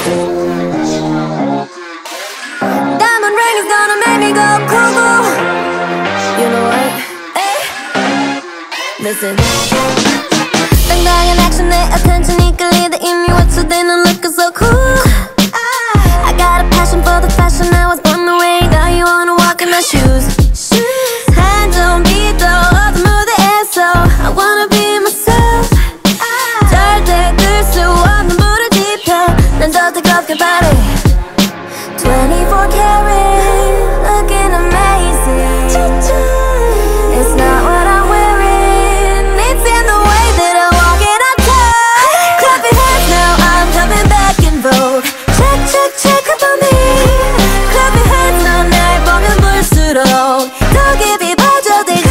Diamond ring is gonna make me go cuckoo. You know what? Hey, listen. 당당한 액션에 attention이 끌리다 이미 왁수되는 looking so cool. I got a passion for the fashion. I was born the way that you wanna walk in my shoes. 한점 비도 어떤 무대에서 I wanna be myself. 절대 끌 수 없는 물을 지펴 난 더 뜨겁게 바래. 24 karat, looking amazing. It's not what I'm wearing, it's in the way that I walk and I talk. Clap your hands now, I'm coming back in vogue. Check, check, check up on me. Clap your hands now, 날 보면 볼수록 더 깊이 빠져들지.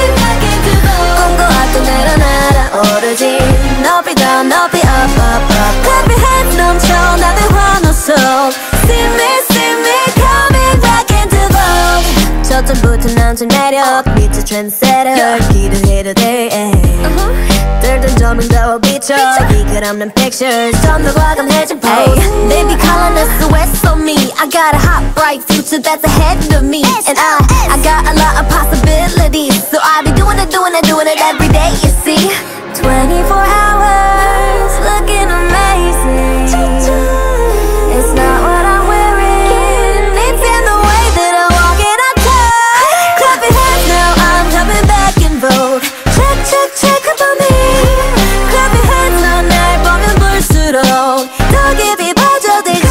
꿈꿔왔던 대로 날아오르지. 높이 down, 높이 up, up, up. Clap your hands 넘쳐 나의 환호 속. See me, coming back into vogue. 저점부터 남친 매력 미쳐 trendsetter. 기도해도 돼. 들던 조명 더 비춰 비글 없는 pictures 좀 더 과감해진 pose. Baby calling us the west on me. I got a hot bright future that's ahead of me. And I got a lot of possibilities. So I be doing it every day, you see. 24 hours, looking amazing. It's not what I'm wearing, it's in the way that I walk and I talk. Clap your hands now, I'm coming back in vogue. Check, check, check up on me. Clap your hands now, 날 보면 볼수록 더 깊이 빠져들지.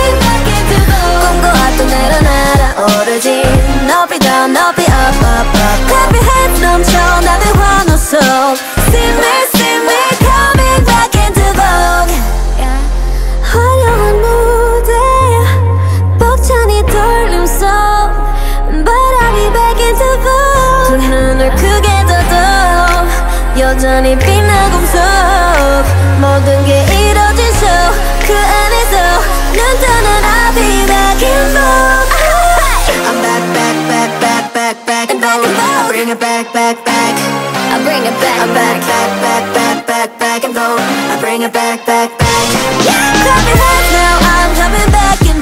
꿈꿔왔던 대로 날아오르지. 높이 down, 높이 up, up, up. Clap your hands 넘쳐 나의 환호 속. See me, coming back into vogue. 화려한 무대 벅찬 이 떨림 속. But I'll be back into vogue. 두 눈을 크게 떠도 여전히 빛나고 속. 모든 게 이뤄진 show 그 안에서 눈 뜨는 I'll be back in vogue. I'm back in vogue. I bring it back I bring it back, I'm back in vogue. I bring it back Clap your hands now, I'm coming back in